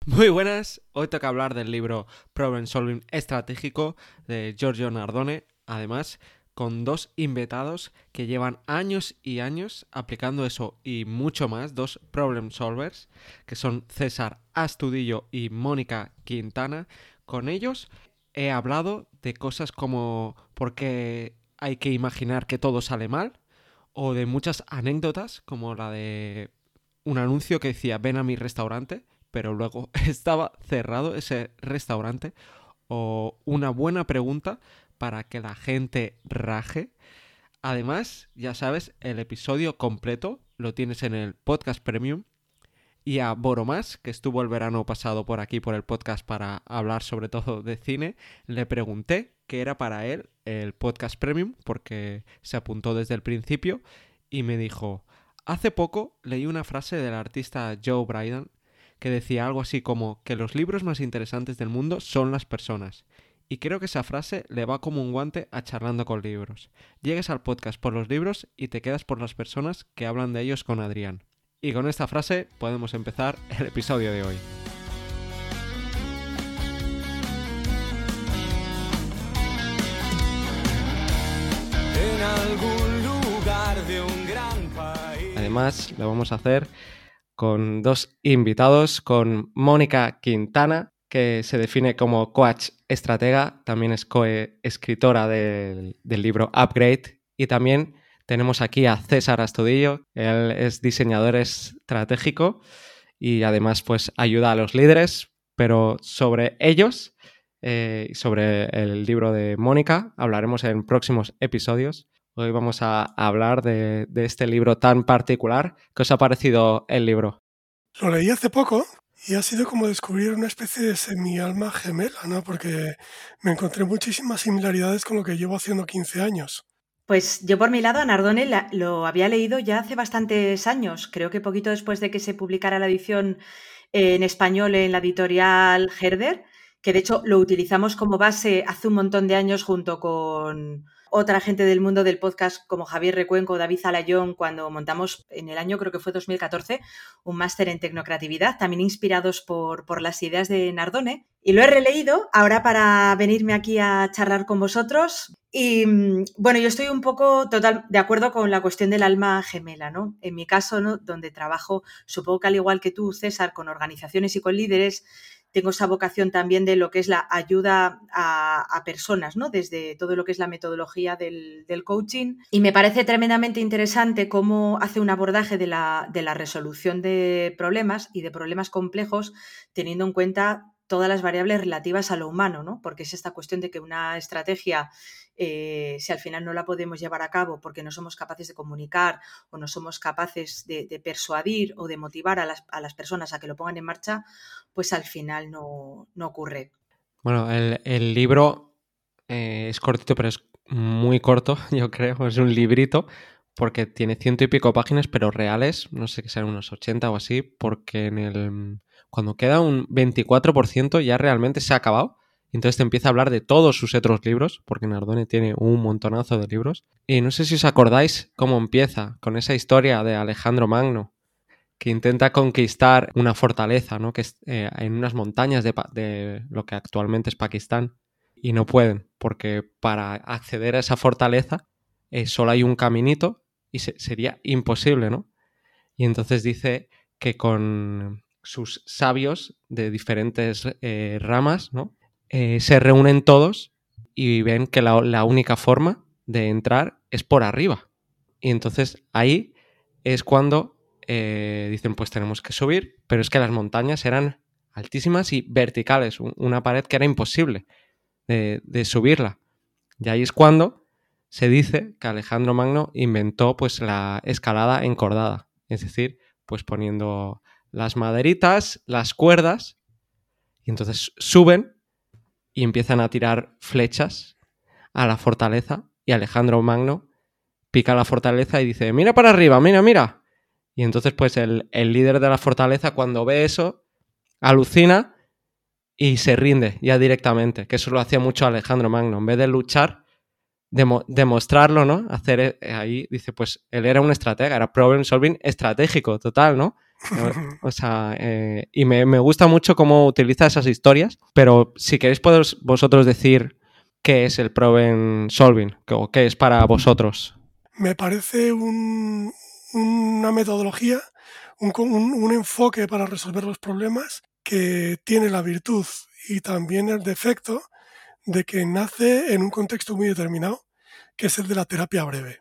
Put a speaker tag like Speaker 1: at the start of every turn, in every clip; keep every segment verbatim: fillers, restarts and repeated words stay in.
Speaker 1: Muy buenas, hoy toca hablar del libro Problem Solving Estratégico de Giorgio Nardone, además con dos invitados que llevan años y años aplicando eso y mucho más, dos problem solvers, que son César Astudillo y Mónica Quintana. Con ellos he hablado de cosas como por qué hay que imaginar que todo sale mal, o de muchas anécdotas como la de un anuncio que decía ven a mi restaurante, pero luego estaba cerrado ese restaurante, o una buena pregunta para que la gente raje. Además, ya sabes, el episodio completo lo tienes en el podcast premium. Y a Boromás, que estuvo el verano pasado por aquí por el podcast para hablar sobre todo de cine, le pregunté qué era para él el podcast premium, porque se apuntó desde el principio y me dijo: hace poco leí una frase del artista Joe Bryden que decía algo así como que los libros más interesantes del mundo son las personas. Y creo que esa frase le va como un guante a Charlando con Libros. Llegues al podcast por los libros y te quedas por las personas que hablan de ellos con Adrián. Y con esta frase podemos empezar el episodio de hoy. En algún lugar de un gran país. Además, lo vamos a hacer con dos invitados, con Mónica Quintana, que se define como coach estratega, también es coescritora del, del libro Upgrade, y también tenemos aquí a César Astudillo. Él es diseñador estratégico y además pues ayuda a los líderes, pero sobre ellos y eh, sobre el libro de Mónica hablaremos en próximos episodios. Hoy vamos a hablar de, de este libro tan particular. ¿Qué os ha parecido el libro?
Speaker 2: Lo leí hace poco y ha sido como descubrir una especie de semi-alma gemela, ¿no? Porque me encontré muchísimas similaridades con lo que llevo haciendo quince años.
Speaker 3: Pues yo por mi lado a Nardone la, lo había leído ya hace bastantes años, creo que poquito después de que se publicara la edición en español en la editorial Herder, que de hecho lo utilizamos como base hace un montón de años junto con otra gente del mundo del podcast como Javier Recuenco, David Alayón, cuando montamos en el año, creo que fue dos mil catorce, un máster en tecnocreatividad, también inspirados por, por las ideas de Nardone. Y lo he releído ahora para venirme aquí a charlar con vosotros. Y bueno, yo estoy un poco total de acuerdo con la cuestión del alma gemela, ¿no? En mi caso, ¿no? Donde trabajo, supongo que al igual que tú, César, con organizaciones y con líderes, tengo esa vocación también de lo que es la ayuda a, a personas, ¿no? Desde todo lo que es la metodología del, del coaching. Y me parece tremendamente interesante cómo hace un abordaje de la, de la resolución de problemas y de problemas complejos, teniendo en cuenta todas las variables relativas a lo humano, ¿no? Porque es esta cuestión de que una estrategia, eh, si al final no la podemos llevar a cabo porque no somos capaces de comunicar o no somos capaces de, de persuadir o de motivar a las, a las personas a que lo pongan en marcha, pues al final no, no ocurre.
Speaker 1: Bueno, el, el libro eh, es cortito, pero es muy corto, yo creo, es un librito, porque tiene ciento y pico páginas, pero reales, no sé que sean unos ochenta o así, porque en el cuando queda un veinticuatro por ciento ya realmente se ha acabado. Entonces te empieza a hablar de todos sus otros libros, porque Nardone tiene un montonazo de libros. Y no sé si os acordáis cómo empieza, con esa historia de Alejandro Magno, que intenta conquistar una fortaleza, ¿no? Que es eh, en unas montañas de, de lo que actualmente es Pakistán, y no pueden, porque para acceder a esa fortaleza eh, solo hay un caminito y se, sería imposible, ¿no? Y entonces dice que con sus sabios de diferentes eh, ramas, ¿no? Eh, se reúnen todos y ven que la, la única forma de entrar es por arriba. Y entonces ahí es cuando eh, dicen, pues tenemos que subir, pero es que las montañas eran altísimas y verticales, una pared que era imposible de, de subirla. Y ahí es cuando se dice que Alejandro Magno inventó pues la escalada encordada, es decir, pues poniendo las maderitas, las cuerdas, y entonces suben y empiezan a tirar flechas a la fortaleza, y Alejandro Magno pica la fortaleza y dice, mira para arriba, mira, mira. Y entonces pues el, el líder de la fortaleza, cuando ve eso, alucina y se rinde ya directamente, que eso lo hacía mucho Alejandro Magno. En vez de luchar, demo, demostrarlo, ¿no? Hacer ahí, dice, pues él era un estratega, era problem solving estratégico, total, ¿no? O sea, eh, y me, me gusta mucho cómo utiliza esas historias, pero si queréis podéis vosotros decir qué es el problem solving o qué es para vosotros.
Speaker 2: Me parece un, una metodología, un, un, un enfoque para resolver los problemas que tiene la virtud y también el defecto de que nace en un contexto muy determinado, que es el de la terapia breve.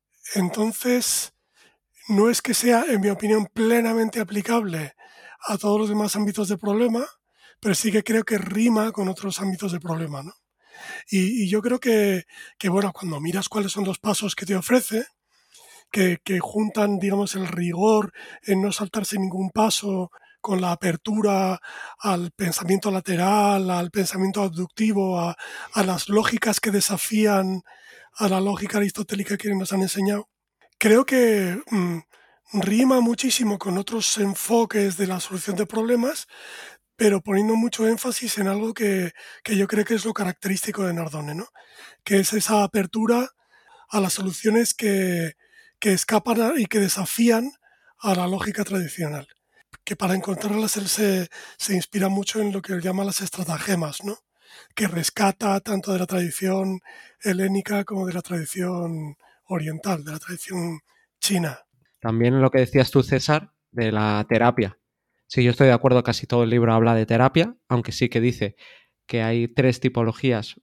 Speaker 2: Entonces, no es que sea, en mi opinión, plenamente aplicable a todos los demás ámbitos de problema, pero sí que creo que rima con otros ámbitos de problema, ¿no? Y, y yo creo que, que, bueno, cuando miras cuáles son los pasos que te ofrece, que, que juntan, digamos, el rigor en no saltarse ningún paso con la apertura al pensamiento lateral, al pensamiento abductivo, a, a las lógicas que desafían a la lógica aristotélica que nos han enseñado. Creo que mmm, rima muchísimo con otros enfoques de la solución de problemas, pero poniendo mucho énfasis en algo que, que yo creo que es lo característico de Nardone, ¿no? Que es esa apertura a las soluciones que, que escapan y que desafían a la lógica tradicional. Que para encontrarlas él se, se inspira mucho en lo que él llama las estratagemas, ¿no? Que rescata tanto de la tradición helénica como de la tradición oriental, de la tradición china.
Speaker 1: También lo que decías tú, César, de la terapia. Sí, yo estoy de acuerdo, casi todo el libro habla de terapia, aunque sí que dice que hay tres tipologías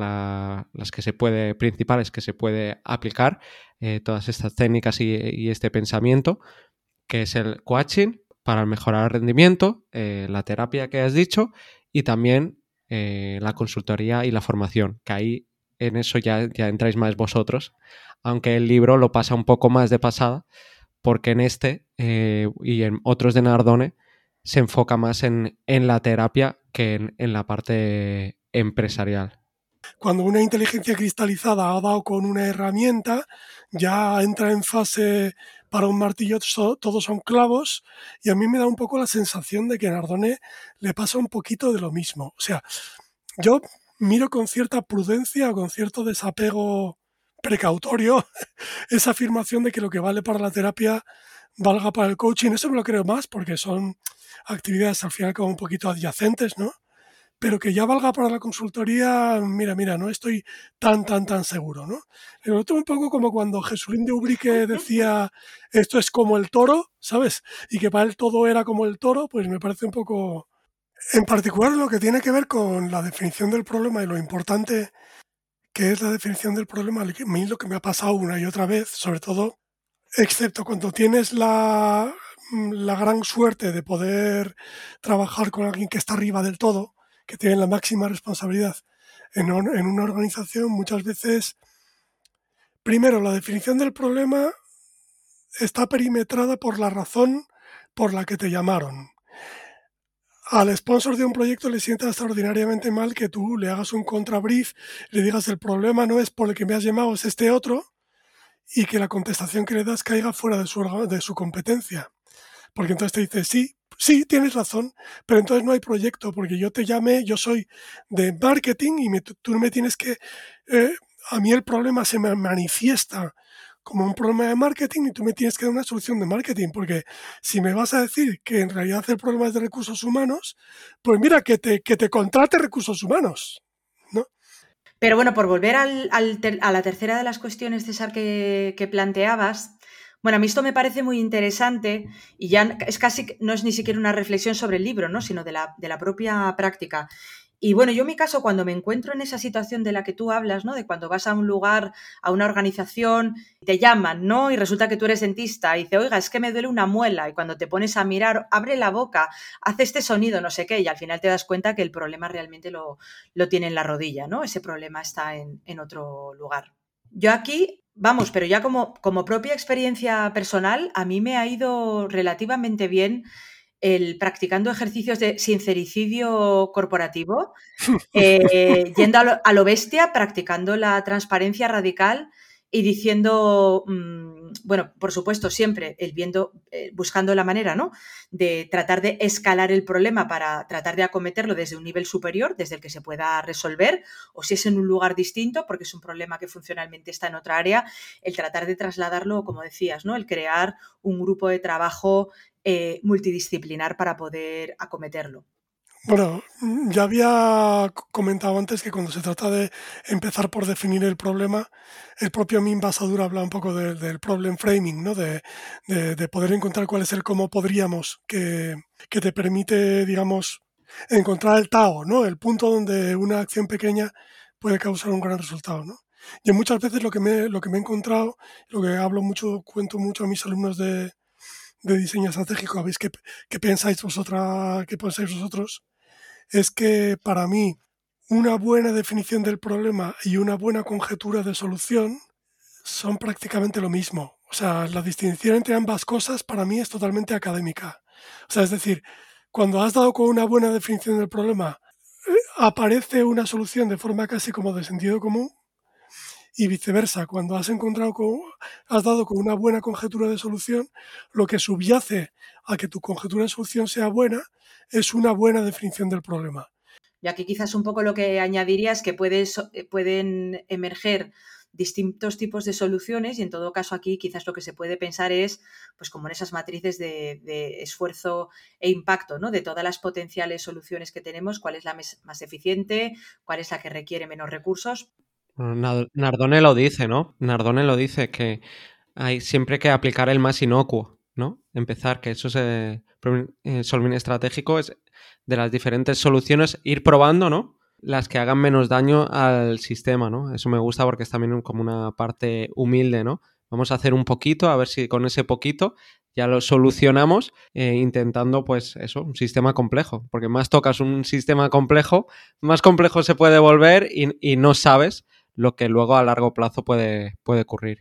Speaker 1: para las que se puede, principales que se puede aplicar eh, todas estas técnicas y, y este pensamiento, que es el coaching para mejorar el rendimiento, eh, la terapia que has dicho y también eh, la consultoría y la formación, que ahí en eso ya, ya entráis más vosotros, aunque el libro lo pasa un poco más de pasada, porque en este eh, y en otros de Nardone se enfoca más en, en la terapia que en, en la parte empresarial.
Speaker 2: Cuando una inteligencia cristalizada ha dado con una herramienta, ya entra en fase para un martillo, todos son clavos, y a mí me da un poco la sensación de que a Nardone le pasa un poquito de lo mismo. O sea, yo miro con cierta prudencia o con cierto desapego precautorio esa afirmación de que lo que vale para la terapia valga para el coaching. Eso me lo creo más porque son actividades al final como un poquito adyacentes, ¿no? Pero que ya valga para la consultoría, mira, mira, no estoy tan, tan, tan seguro, ¿no? Me noto un poco como cuando Jesulín de Ubrique decía esto es como el toro, ¿sabes? Y que para él todo era como el toro, pues me parece un poco... En particular lo que tiene que ver con la definición del problema y lo importante que es la definición del problema, a mí lo que me ha pasado una y otra vez, sobre todo, excepto cuando tienes la, la gran suerte de poder trabajar con alguien que está arriba del todo, que tiene la máxima responsabilidad en, en una organización, muchas veces, primero, la definición del problema está perimetrada por la razón por la que te llamaron. Al sponsor de un proyecto le sienta extraordinariamente mal que tú le hagas un contrabrief, le digas el problema no es por el que me has llamado, es este otro, y que la contestación que le das caiga fuera de su, de su competencia. Porque entonces te dice, sí, sí, tienes razón, pero entonces no hay proyecto, porque yo te llamé, yo soy de marketing y me, tú me tienes que... Eh, a mí el problema se me manifiesta como un problema de marketing y tú me tienes que dar una solución de marketing, porque si me vas a decir que en realidad el problema es de recursos humanos, pues mira, que te, que te contrate recursos humanos, ¿no?
Speaker 3: Pero bueno, por volver al, al ter, a la tercera de las cuestiones, César, que, que planteabas, bueno, a mí esto me parece muy interesante y ya es casi, no es ni siquiera una reflexión sobre el libro, ¿no? Sino de la, de la propia práctica. Y bueno, yo en mi caso, cuando me encuentro en esa situación de la que tú hablas, ¿no? De cuando vas a un lugar, a una organización, te llaman, ¿no? Y resulta que tú eres dentista y dice, oiga, es que me duele una muela. Y cuando te pones a mirar, abre la boca, hace este sonido, no sé qué, y al final te das cuenta que el problema realmente lo, lo tiene en la rodilla, ¿no? Ese problema está en, en otro lugar. Yo aquí, vamos, pero ya como, como propia experiencia personal, a mí me ha ido relativamente bien el practicando ejercicios de sincericidio corporativo, eh, yendo a lo, a lo bestia, practicando la transparencia radical y diciendo, mmm, bueno, por supuesto, siempre el viendo, eh, buscando la manera, ¿no?, de tratar de escalar el problema para tratar de acometerlo desde un nivel superior, desde el que se pueda resolver, o si es en un lugar distinto, porque es un problema que funcionalmente está en otra área, el tratar de trasladarlo, como decías, ¿no?, el crear un grupo de trabajo eh, multidisciplinar para poder acometerlo.
Speaker 2: Bueno, ya había comentado antes que cuando se trata de empezar por definir el problema, el propio Min Basadur habla un poco de, del problem framing, ¿no? De, de, de poder encontrar cuál es el cómo podríamos, que, que te permite, digamos, encontrar el Tao, ¿no? El punto donde una acción pequeña puede causar un gran resultado, ¿no? Y muchas veces lo que me, lo que me he encontrado, lo que hablo mucho, cuento mucho a mis alumnos de, de diseño estratégico, ¿veis qué, qué pensáis vosotras, qué pensáis vosotros? Es que para mí una buena definición del problema y una buena conjetura de solución son prácticamente lo mismo. O sea, la distinción entre ambas cosas para mí es totalmente académica. O sea, es decir, cuando has dado con una buena definición del problema, eh, aparece una solución de forma casi como de sentido común, y viceversa. Cuando has encontrado con, has dado con una buena conjetura de solución, lo que subyace a que tu conjetura de solución sea buena es una buena definición del problema.
Speaker 3: Y aquí quizás un poco lo que añadiría es que puedes, pueden emerger distintos tipos de soluciones y en todo caso aquí quizás lo que se puede pensar es, pues como en esas matrices de, de esfuerzo e impacto, ¿no?, de todas las potenciales soluciones que tenemos, cuál es la mes, más eficiente, cuál es la que requiere menos recursos.
Speaker 1: Nardone lo dice, ¿no? Nardone lo dice, que hay siempre que aplicar el más inocuo, ¿no? Empezar, que eso es eh, solving estratégico, es de las diferentes soluciones, ir probando, ¿no?, las que hagan menos daño al sistema, ¿no? Eso me gusta porque es también como una parte humilde, ¿no? Vamos a hacer un poquito, a ver si con ese poquito ya lo solucionamos, eh, intentando, pues eso, un sistema complejo. Porque más tocas un sistema complejo, más complejo se puede volver y, y no sabes lo que luego a largo plazo puede, puede ocurrir.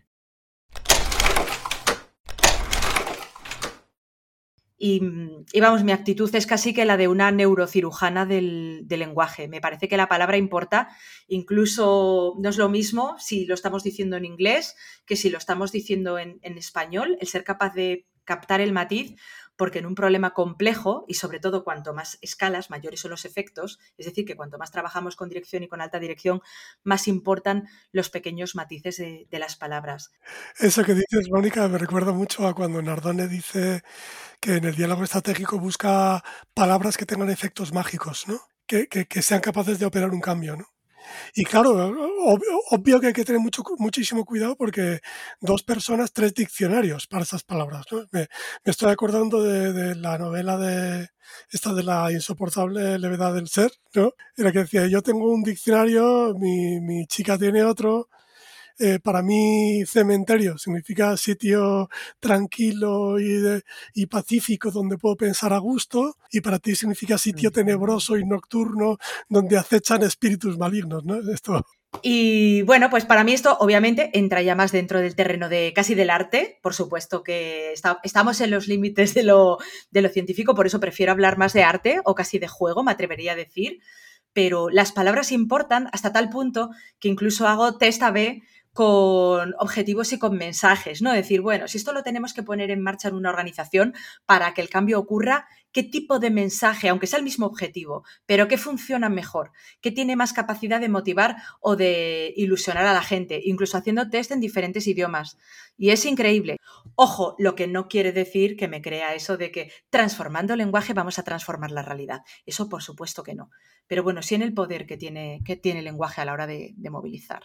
Speaker 3: Y, y vamos, mi actitud es casi que la de una neurocirujana del, del lenguaje. Me parece que la palabra importa, incluso no es lo mismo si lo estamos diciendo en inglés que si lo estamos diciendo en, en español, el ser capaz de captar el matiz, porque en un problema complejo, y sobre todo cuanto más escalas, mayores son los efectos, es decir, que cuanto más trabajamos con dirección y con alta dirección, más importan los pequeños matices de, de las palabras.
Speaker 2: Eso que dices, Mónica, me recuerda mucho a cuando Nardone dice que en el diálogo estratégico busca palabras que tengan efectos mágicos, ¿no? Que, que, que sean capaces de operar un cambio, ¿no? Y claro, obvio, obvio que hay que tener mucho, muchísimo cuidado porque dos personas, tres diccionarios para esas palabras, ¿no? Me, me estoy acordando de, de la novela de esta de la insoportable levedad del ser, ¿no? En la que decía, yo tengo un diccionario, mi, mi chica tiene otro. Eh, para mí cementerio significa sitio tranquilo y, de, y pacífico donde puedo pensar a gusto, y para ti significa sitio tenebroso y nocturno donde acechan espíritus malignos, ¿no? Esto.
Speaker 3: Y bueno, pues para mí esto obviamente entra ya más dentro del terreno de casi del arte. Por supuesto que está, estamos en los límites de lo, de lo científico, por eso prefiero hablar más de arte o casi de juego, me atrevería a decir. Pero las palabras importan hasta tal punto que incluso hago test A B con objetivos y con mensajes, ¿no? Decir, bueno, si esto lo tenemos que poner en marcha en una organización para que el cambio ocurra, ¿qué tipo de mensaje, aunque sea el mismo objetivo, pero qué funciona mejor? ¿Qué tiene más capacidad de motivar o de ilusionar a la gente? Incluso haciendo test en diferentes idiomas. Y es increíble. Ojo, lo que no quiere decir que me crea eso de que transformando el lenguaje vamos a transformar la realidad. Eso por supuesto que no. Pero bueno, sí en el poder que tiene, que tiene el lenguaje a la hora de, de movilizar.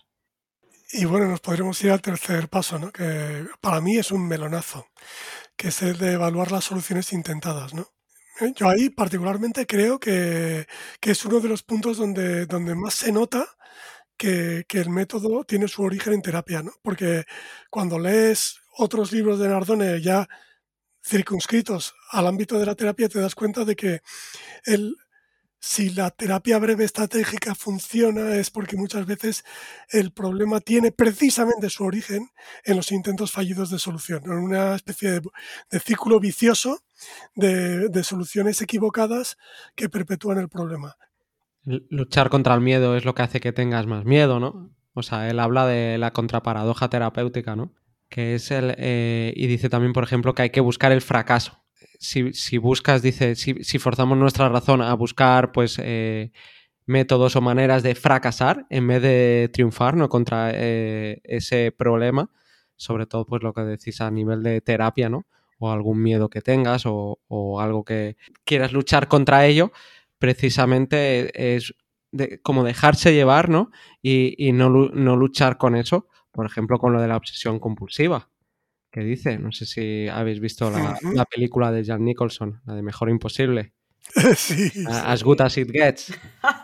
Speaker 2: Y bueno, nos podremos ir al tercer paso, ¿no? Que para mí es un melonazo, que es el de evaluar las soluciones intentadas, ¿no? Yo ahí particularmente creo que, que es uno de los puntos donde, donde más se nota que, que el método tiene su origen en terapia, ¿no? Porque cuando lees otros libros de Nardone ya circunscritos al ámbito de la terapia, te das cuenta de que el, si la terapia breve estratégica funciona es porque muchas veces el problema tiene precisamente su origen en los intentos fallidos de solución, en una especie de, de círculo vicioso de, de soluciones equivocadas que perpetúan el problema.
Speaker 1: Luchar contra el miedo es lo que hace que tengas más miedo, ¿no? O sea, él habla de la contraparadoja terapéutica, ¿no? Que es el... Eh, y dice también, por ejemplo, que hay que buscar el fracaso. Si, si buscas, dice, si, si forzamos nuestra razón a buscar, pues, eh, métodos o maneras de fracasar en vez de triunfar, ¿no? Contra eh, ese problema, sobre todo, pues, lo que decís a nivel de terapia, ¿no? O algún miedo que tengas o, o algo que quieras luchar contra ello, precisamente es de, como dejarse llevar, ¿no? Y, y no, no luchar con eso, por ejemplo, con lo de la obsesión compulsiva, que dice, no sé si habéis visto la,
Speaker 2: Ujú.
Speaker 1: la película de Jack Nicholson, la de Mejor Imposible,
Speaker 2: Sí, sí.
Speaker 1: As Good As It Gets.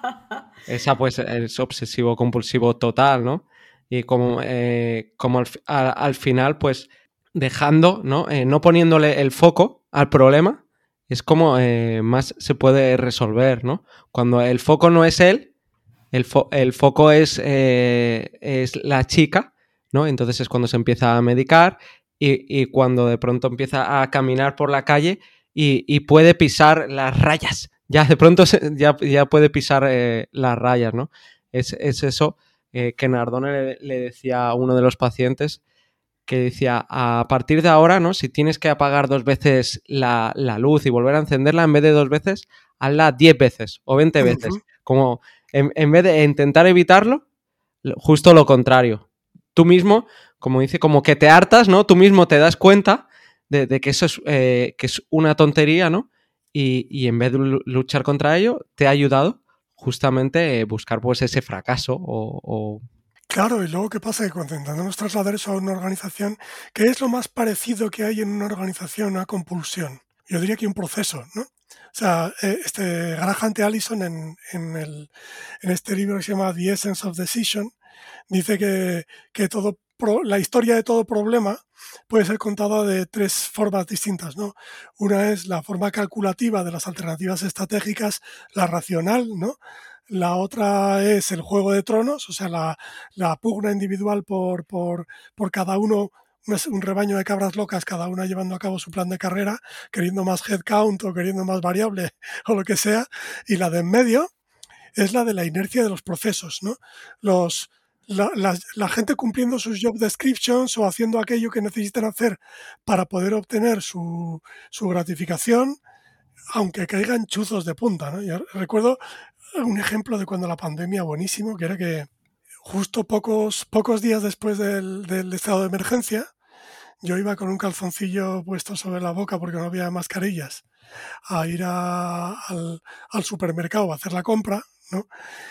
Speaker 1: Esa pues es obsesivo compulsivo total, ¿no? Y como, eh, como al, al, al final, pues dejando, ¿no? Eh, no poniéndole el foco al problema, es como eh, más se puede resolver, ¿no? Cuando el foco no es él, el, fo el foco es, eh, es la chica, ¿no? Entonces es cuando se empieza a medicar y, y cuando de pronto empieza a caminar por la calle y, y puede pisar las rayas. Ya de pronto se, ya, ya puede pisar eh, las rayas, ¿no? Es, es eso eh, que Nardone le, le decía a uno de los pacientes, que decía, a partir de ahora, ¿no? Si tienes que apagar dos veces la, la luz y volver a encenderla, en vez de dos veces, hazla diez veces o veinte veces.
Speaker 2: Ujú.
Speaker 1: Como en, en vez de intentar evitarlo, justo lo contrario. Tú mismo, como dice, como que te hartas, ¿no? Tú mismo te das cuenta de, de que eso es, eh, que es una tontería, ¿no? Y, y en vez de luchar contra ello, te ha ayudado justamente eh, buscar pues ese fracaso o, o...
Speaker 2: Claro, y luego qué pasa que cuando intentamos trasladar eso a una organización, ¿qué es lo más parecido que hay en una organización a compulsión? Yo diría que un proceso, ¿no? O sea, eh, este Graham T. Allison en, en, el, en este libro que se llama The Essence of Decision dice que, que todo pro, la historia de todo problema puede ser contada de tres formas distintas, ¿no? Una es la forma calculativa de las alternativas estratégicas, la racional, ¿no? La otra es el juego de tronos, o sea, la, la pugna individual por, por, por cada uno, un rebaño de cabras locas, cada una llevando a cabo su plan de carrera, queriendo más headcount o queriendo más variable o lo que sea. Y la de en medio es la de la inercia de los procesos, ¿no? Los, la, la, la gente cumpliendo sus job descriptions o haciendo aquello que necesitan hacer para poder obtener su, su gratificación, aunque caigan chuzos de punta, ¿no? Yo recuerdo un ejemplo de cuando la pandemia buenísimo, que era que justo pocos, pocos días después del, del estado de emergencia, yo iba con un calzoncillo puesto sobre la boca porque no había mascarillas a ir a, al, al supermercado a hacer la compra, ¿no?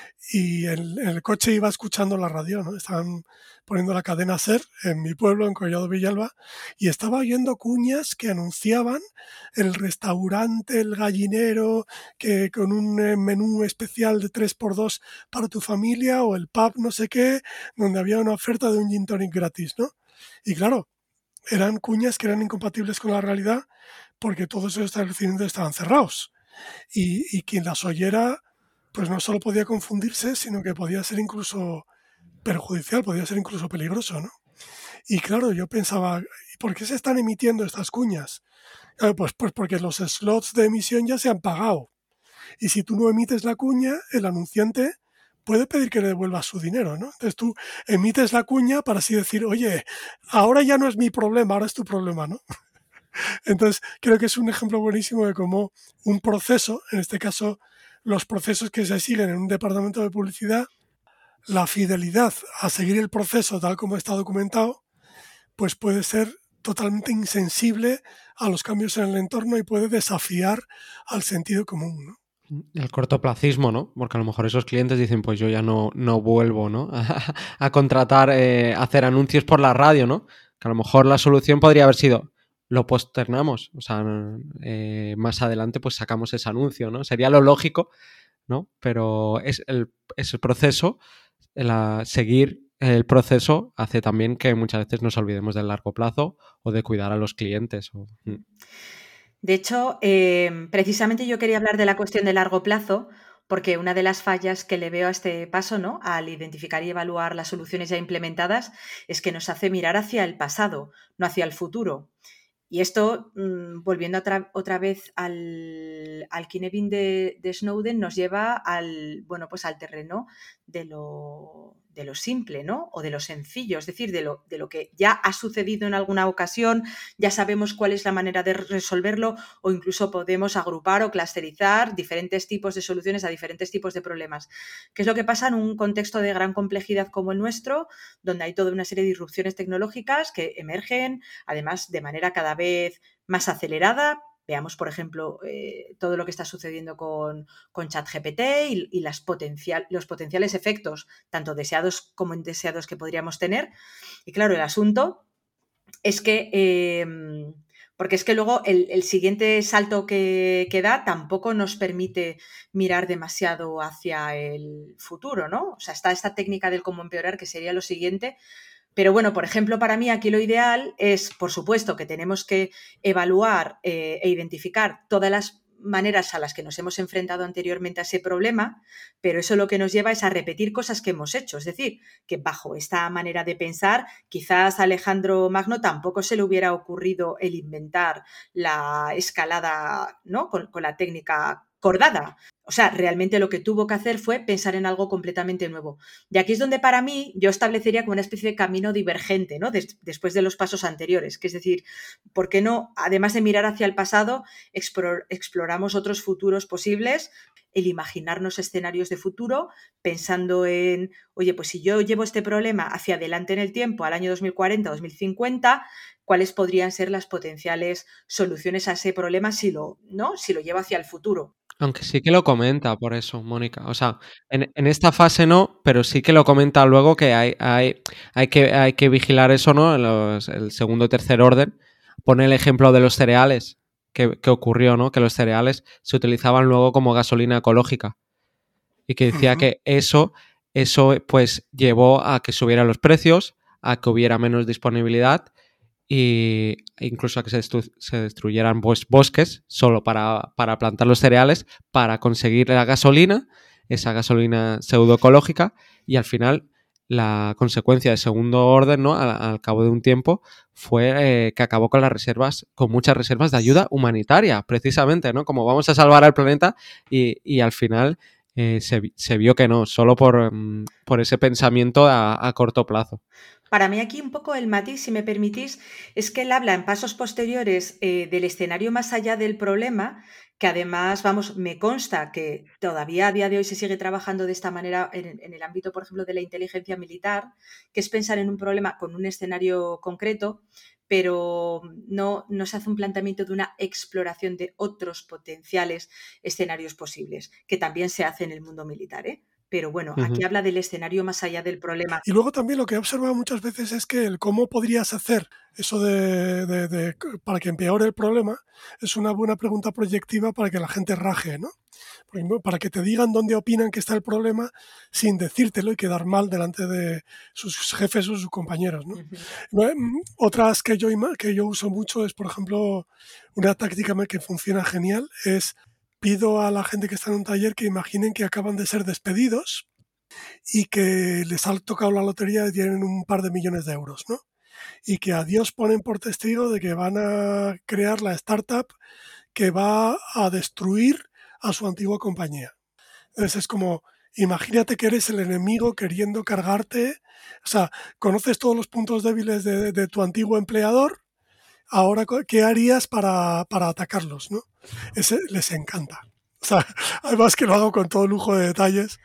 Speaker 2: Y en, en el coche iba escuchando la radio, ¿no? Estaban poniendo la cadena SER en mi pueblo, en Collado Villalba, y estaba oyendo cuñas que anunciaban el restaurante, el gallinero, que con un menú especial de tres por dos para tu familia, o el pub no sé qué, donde había una oferta de un gin tonic gratis, ¿no? Y claro, eran cuñas que eran incompatibles con la realidad porque todos esos establecimientos estaban cerrados. Y, y quien las oyera, pues no solo podía confundirse, sino que podía ser incluso perjudicial, podía ser incluso peligroso, ¿no? Y claro, yo pensaba, ¿y por qué se están emitiendo estas cuñas? Claro, pues, pues porque los slots de emisión ya se han pagado. Y si tú no emites la cuña, el anunciante puede pedir que le devuelvas su dinero, ¿no? Entonces tú emites la cuña para así decir, oye, ahora ya no es mi problema, ahora es tu problema, ¿no? Entonces, creo que es un ejemplo buenísimo de cómo un proceso, en este caso, los procesos que se siguen en un departamento de publicidad, la fidelidad a seguir el proceso tal como está documentado, pues puede ser totalmente insensible a los cambios en el entorno y puede desafiar al sentido común, ¿no?
Speaker 1: El cortoplacismo, ¿no? Porque a lo mejor esos clientes dicen, pues yo ya no, no vuelvo, ¿no? A, a contratar, eh, a hacer anuncios por la radio, ¿no? Que a lo mejor la solución podría haber sido, lo posternamos, o sea, eh, más adelante pues sacamos ese anuncio, ¿no? Sería lo lógico, ¿no? Pero es el, es el proceso, el, seguir el proceso hace también que muchas veces nos olvidemos del largo plazo o de cuidar a los clientes. O...
Speaker 3: De hecho, eh, precisamente yo quería hablar de la cuestión de largo plazo, porque una de las fallas que le veo a este paso, ¿no? Al identificar y evaluar las soluciones ya implementadas, es que nos hace mirar hacia el pasado, no hacia el futuro. Y esto, mmm, volviendo otra, otra vez al, al Kinevin de, de Snowden, nos lleva al, bueno, pues al terreno de lo, de lo simple, ¿no? O de lo sencillo, es decir, de lo, de lo que ya ha sucedido en alguna ocasión, ya sabemos cuál es la manera de resolverlo o incluso podemos agrupar o clusterizar diferentes tipos de soluciones a diferentes tipos de problemas. ¿Qué es lo que pasa en un contexto de gran complejidad como el nuestro, donde hay toda una serie de disrupciones tecnológicas que emergen, además de manera cada vez más acelerada? Veamos, por ejemplo, eh, todo lo que está sucediendo con, con ChatGPT y, y las potencial, los potenciales efectos, tanto deseados como indeseados, que podríamos tener. Y claro, el asunto es que, eh, porque es que luego el, el siguiente salto que, que da tampoco nos permite mirar demasiado hacia el futuro, ¿no? O sea, está esta técnica del cómo empeorar, que sería lo siguiente. Pero bueno, por ejemplo, para mí aquí lo ideal es, por supuesto, que tenemos que evaluar eh, e identificar todas las maneras a las que nos hemos enfrentado anteriormente a ese problema, pero eso lo que nos lleva es a repetir cosas que hemos hecho. Es decir, que bajo esta manera de pensar, quizás a Alejandro Magno tampoco se le hubiera ocurrido el inventar la escalada, ¿no?, con, con la técnica cordada. O sea, realmente lo que tuvo que hacer fue pensar en algo completamente nuevo. Y aquí es donde para mí yo establecería como una especie de camino divergente, ¿no?, Des- después de los pasos anteriores. Que es decir, ¿por qué no, además de mirar hacia el pasado, explor- exploramos otros futuros posibles? El imaginarnos escenarios de futuro pensando en, oye, pues si yo llevo este problema hacia adelante en el tiempo, al año dos mil cuarenta, dos mil cincuenta, ¿cuáles podrían ser las potenciales soluciones a ese problema si lo, ¿no?, si lo llevo hacia el futuro?
Speaker 1: Aunque sí que lo comenta por eso, Mónica. O sea, en, en esta fase no, pero sí que lo comenta luego que hay, hay, hay, que, hay que vigilar eso, ¿no? En los- el segundo y tercer orden. Pone el ejemplo de los cereales, que, que ocurrió, ¿no? Que los cereales se utilizaban luego como gasolina ecológica. Y que decía
Speaker 2: Ujú.
Speaker 1: que eso, eso pues llevó a que subieran los precios, a que hubiera menos disponibilidad y incluso a que se, destru- se destruyeran bos- bosques solo para, para plantar los cereales, para conseguir la gasolina, esa gasolina pseudoecológica, y al final la consecuencia de segundo orden, ¿no?, al, al cabo de un tiempo, fue eh, que acabó con las reservas, con muchas reservas de ayuda humanitaria, precisamente, ¿no? Como vamos a salvar al planeta y, y al final eh, se, vi- se vio que no, solo por, mm, por ese pensamiento a, a corto plazo.
Speaker 3: Para mí aquí un poco el matiz, si me permitís, es que él habla en pasos posteriores eh, del escenario más allá del problema, que además, vamos, me consta que todavía a día de hoy se sigue trabajando de esta manera en, en el ámbito, por ejemplo, de la inteligencia militar, que es pensar en un problema con un escenario concreto, pero no, no se hace un planteamiento de una exploración de otros potenciales escenarios posibles, que también se hace en el mundo militar, ¿eh? Pero bueno, aquí
Speaker 1: Ujú.
Speaker 3: habla del escenario más allá del problema.
Speaker 2: Y luego también lo que he observado muchas veces es que el cómo podrías hacer eso de, de- de- para que empeore el problema es una buena pregunta proyectiva para que la gente raje, ¿no? Por ejemplo, para que te digan dónde opinan que está el problema sin decírtelo y quedar mal delante de sus jefes o sus compañeros, ¿no?
Speaker 3: Ujú.
Speaker 2: Bueno, otras que yo, ima- que yo uso mucho es, por ejemplo, una táctica que funciona genial es pido a la gente que está en un taller que imaginen que acaban de ser despedidos y que les ha tocado la lotería y tienen un par de millones de euros, ¿no? Y que a Dios ponen por testigo de que van a crear la startup que va a destruir a su antigua compañía. Entonces es como, imagínate que eres el enemigo queriendo cargarte, o sea, conoces todos los puntos débiles de, de tu antiguo empleador, ahora, ¿qué harías para, para atacarlos? ¿No? Ese les encanta. O sea, además que lo hago con todo lujo de detalles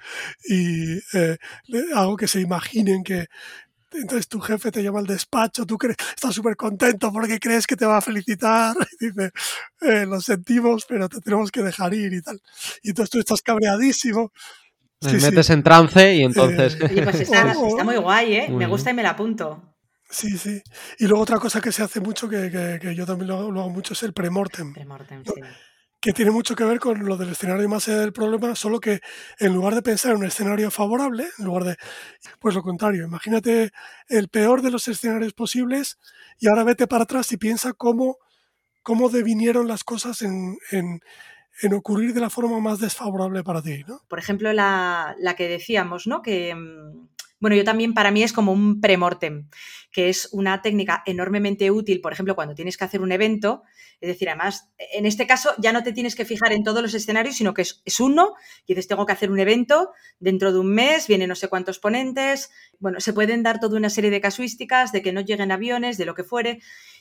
Speaker 2: y eh, hago que se imaginen que entonces tu jefe te llama al despacho, tú crees, estás súper contento porque crees que te va a felicitar y dice, eh, lo sentimos, pero te tenemos que dejar ir y tal. Y entonces tú estás cabreadísimo.
Speaker 1: Les
Speaker 2: Sí, sí.
Speaker 1: metes en trance y entonces...
Speaker 2: Eh,
Speaker 3: Oye, pues
Speaker 2: o,
Speaker 3: está, está muy
Speaker 2: o,
Speaker 3: guay, ¿eh?
Speaker 1: Muy
Speaker 3: Me
Speaker 1: bien.
Speaker 3: gusta y me la apunto.
Speaker 2: sí, sí. Y luego otra cosa que se hace mucho, que, que, que yo también lo, lo hago mucho, es el premortem,
Speaker 3: Premortem,
Speaker 2: ¿no?
Speaker 3: sí.
Speaker 2: Que tiene mucho que ver con lo del escenario más allá del problema, solo que en lugar de pensar en un escenario favorable, en lugar de, pues lo contrario, imagínate el peor de los escenarios posibles y ahora vete para atrás y piensa cómo, cómo devinieron las cosas en, en, en ocurrir de la forma más desfavorable para ti, ¿no?
Speaker 3: Por ejemplo, la, la que decíamos, ¿no? Que, mm, Bueno, yo también, para mí es como un premortem, que es una técnica enormemente útil, por ejemplo, cuando tienes que hacer un evento. Es decir, además, en este caso ya no te tienes que fijar en todos los escenarios, sino que es, es uno, y dices, tengo que hacer un evento dentro de un mes, vienen no sé cuántos ponentes. Bueno, se pueden dar toda una serie de casuísticas, de que no lleguen aviones, de lo que fuere.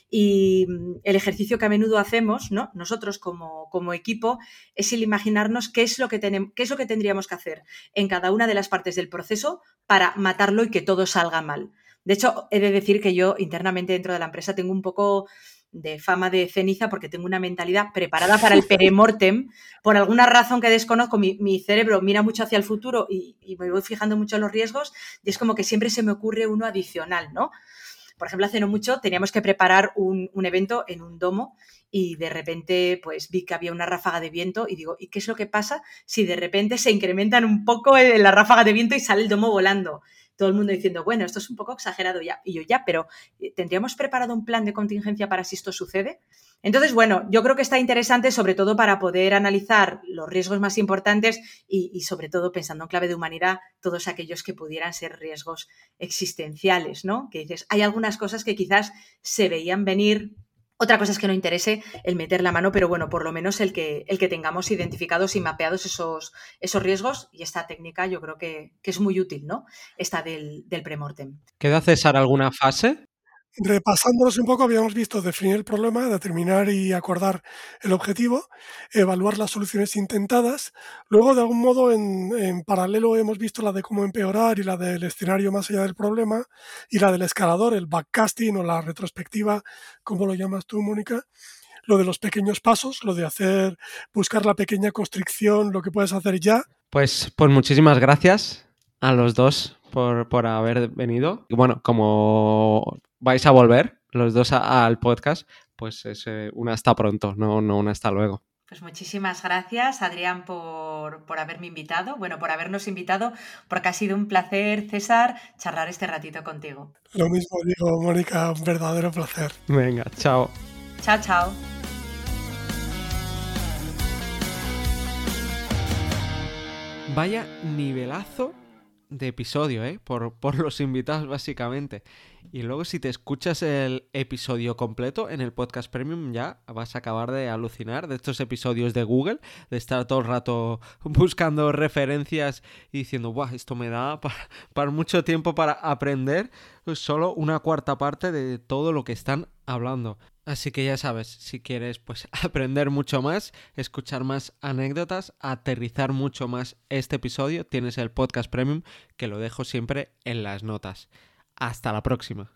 Speaker 3: Y el ejercicio que a menudo hacemos, ¿no?, nosotros como, como equipo, es el imaginarnos qué es, lo que tenemos, qué es lo que tendríamos que hacer en cada una de las partes del proceso para matarlo y que todo salga mal. De hecho, he de decir que yo internamente dentro de la empresa tengo un poco de fama de ceniza porque tengo una mentalidad preparada para el peremortem. Por alguna razón que desconozco, mi, mi cerebro mira mucho hacia el futuro y, y me voy fijando mucho en los riesgos, y es como que siempre se me ocurre uno adicional, ¿no? Por ejemplo, hace no mucho teníamos que preparar un, un evento en un domo y de repente pues vi que había una ráfaga de viento y digo, ¿y qué es lo que pasa si de repente se incrementan un poco la ráfaga de viento y sale el domo volando? Todo el mundo diciendo, bueno, esto es un poco exagerado ya. Y yo, ya, pero ¿tendríamos preparado un plan de contingencia para si esto sucede? Entonces, bueno, yo creo que está interesante sobre todo para poder analizar los riesgos más importantes y, y sobre todo pensando en clave de humanidad, todos aquellos que pudieran ser riesgos existenciales, ¿no? Que dices, hay algunas cosas que quizás se veían venir. Otra cosa es que no interese el meter la mano, pero bueno, por lo menos el que, el que tengamos identificados y mapeados esos, esos riesgos, y esta técnica yo creo que, que es muy útil, ¿no? Esta del, del premortem.
Speaker 1: ¿Queda, César, alguna fase?
Speaker 2: Repasándonos un poco, habíamos visto definir el problema, determinar y acordar el objetivo, evaluar las soluciones intentadas. Luego, de algún modo, en, en paralelo hemos visto la de cómo empeorar y la del escenario más allá del problema y la del escalador, el backcasting o la retrospectiva, como lo llamas tú, Mónica. Lo de los pequeños pasos, lo de hacer, buscar la pequeña constricción, lo que puedes hacer ya.
Speaker 1: Pues, pues muchísimas gracias a los dos por, por haber venido. Y bueno, como vais a volver los dos a, al podcast, pues es eh, una hasta pronto, no, no una hasta luego.
Speaker 3: Pues muchísimas gracias, Adrián, por, por haberme invitado, bueno, por habernos invitado, porque ha sido un placer, César, charlar este ratito contigo.
Speaker 2: Lo mismo digo, Mónica, un verdadero placer.
Speaker 1: Venga, chao.
Speaker 3: Chao, chao.
Speaker 1: Vaya nivelazo de episodio, ¿eh? Por, por los invitados, básicamente. Y luego, si te escuchas el episodio completo en el podcast premium, ya vas a acabar de alucinar de estos episodios de Google, de estar todo el rato buscando referencias y diciendo, ¡buah! Esto me da para, para mucho tiempo para aprender solo una cuarta parte de todo lo que están hablando. Así que ya sabes, si quieres pues aprender mucho más, escuchar más anécdotas, aterrizar mucho más este episodio, tienes el podcast premium que lo dejo siempre en las notas. Hasta la próxima.